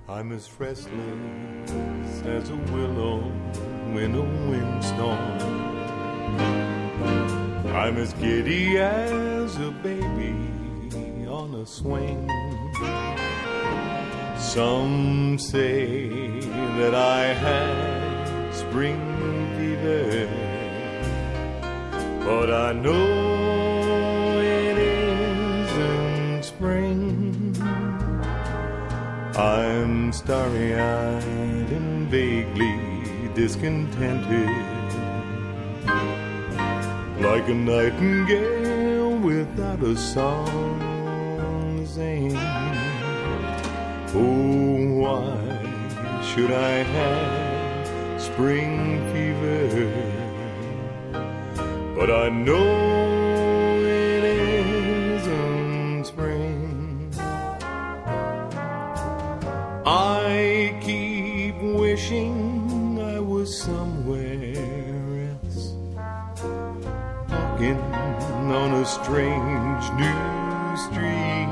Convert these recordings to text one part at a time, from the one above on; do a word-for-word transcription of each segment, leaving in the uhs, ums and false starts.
I'm as restless as a willow in a windstorm. I'm as giddy as a baby on a swing. Some say that I had spring fever, but I know it isn't spring. I'm starry-eyed and vaguely discontented, like a nightingale without a song to sing. Oh, why should I have spring fever? But I know it isn't spring. I keep wishing I was somewhere else, walking on a strange new street,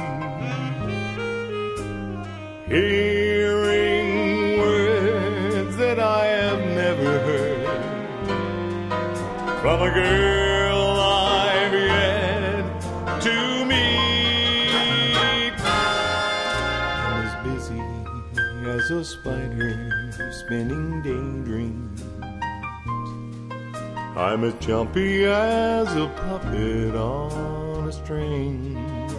hearing words that I have never heard from a girl I've yet to meet. I'm as busy as a spider spinning daydreams. I'm as jumpy as a puppet on a string.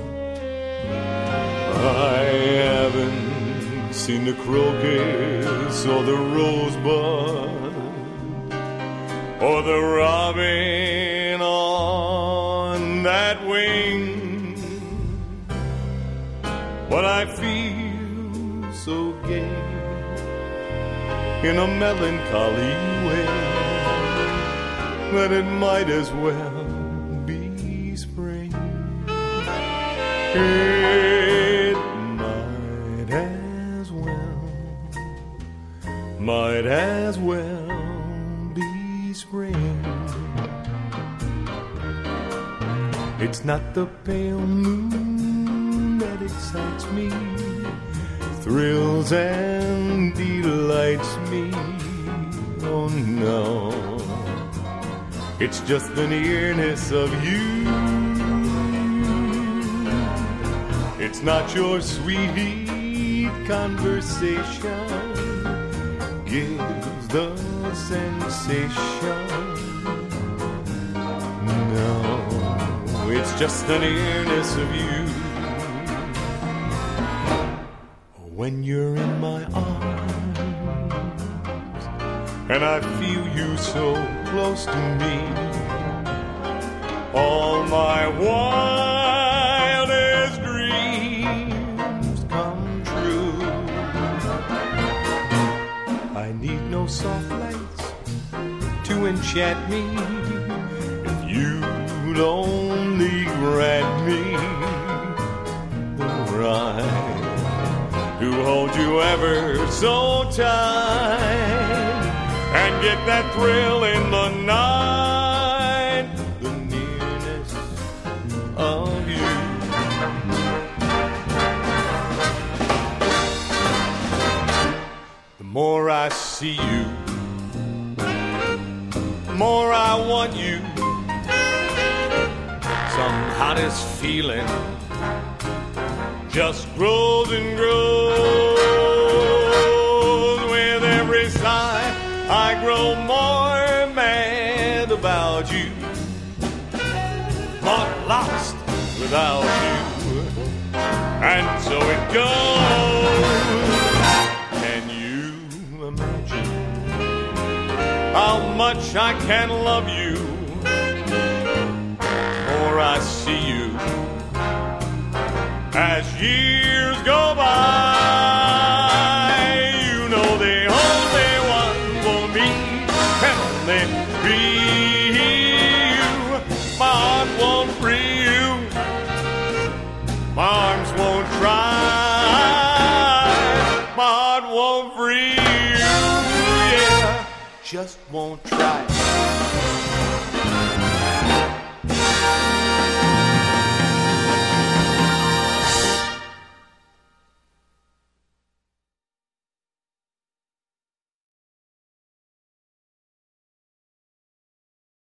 I haven't seen the crocus or the rosebud or the robin on that wing, but I feel so gay in a melancholy way that it might as well be spring. It might as well, might as well be spring. It's not the pale moon that excites me, thrills and delights me. Oh no, it's just the nearness of you. It's not your sweet conversation gives the sensation. No, it's just the nearness of you. When you're in my arms and I feel you so close to me, all my wildest dreams come true. I need no soft lights to enchant me if you'd only grant me the right to hold you ever so tight and get that thrill in the night, the nearness of you. The more I see you, the more I want you. Some hottest feeling just grows and grows. With every sigh I grow more mad about you, more lost without you, and so it goes. Can you imagine how much I can love you? The more I see you as years go by, you know the only one for me can only be you. My heart won't free you, my arms won't try, my heart won't free you, yeah, just won't try.